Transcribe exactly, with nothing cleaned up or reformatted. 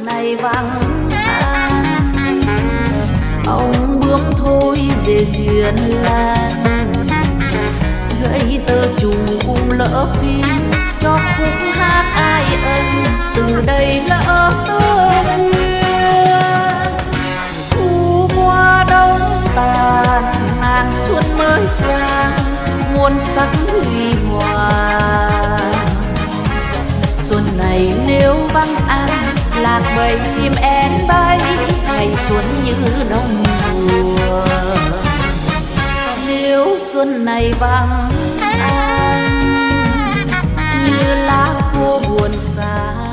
này vắng anh. Ông bướm thôi về duyên làng, giấy tờ trùng cùng lỡ phim cho khúc hát ai ân từ đây lỡ duyên. Thu qua đông tàn nàng xuân mới sang, muôn sắc huy hoàng. Xuân này nếu vắng anh, lạc bầy chim én bay, ngày xuân như đông mùa. Nếu xuân này vắng anh, như lá khô buồn xa.